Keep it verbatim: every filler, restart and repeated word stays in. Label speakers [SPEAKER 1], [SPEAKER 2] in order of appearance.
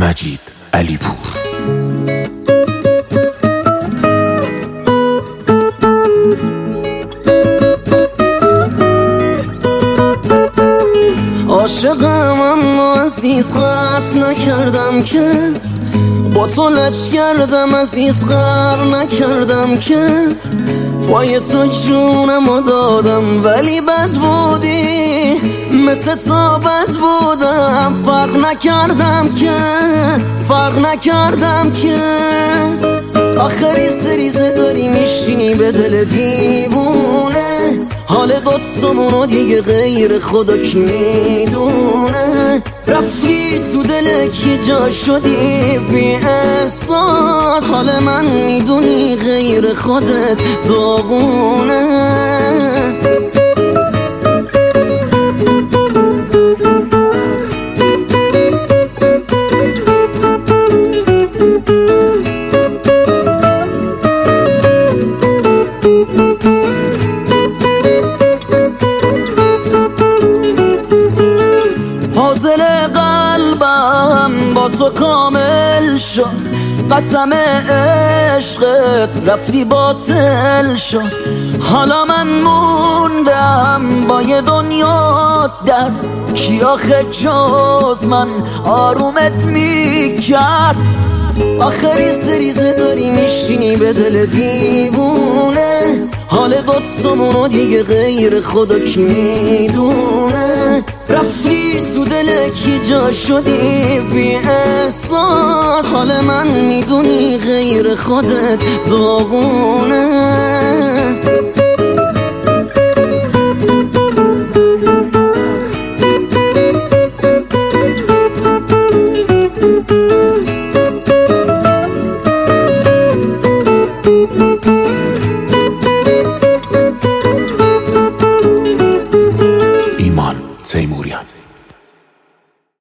[SPEAKER 1] مجید علیپور.
[SPEAKER 2] عاشقم اما عزیز قطع نکردم که، با تو لج کردم عزیز غر نکردم که، پای تو جونمو دادم ولی بد بودی، مثل تا بد بودم، فرق نکردم که فرق نکردم که. آخه ریزه ریزه داری میشینی به دل دیوونه، حال دوتامونو دیگه غیر خدا کی میدونه. رفتی تو دل کی جا شدی بی احساس، حال من میدونی غیر خودت داغونه. حاصل قلبم با تو کامل شد، قسم عشقت رفتی باطل شد. حالا من موندم با یه دنیا درد، کی آخه جز من آرومت میکرد. آخه ریزه ریزه داری میشینی به دل دیوونه، حال دوتامونو دیگه غیر خدا کی میدونه. رفتی تو دل کی جا شدی بی احساس، حال من میدونی غیر خودت داغونه.
[SPEAKER 1] ایمان تیموریان.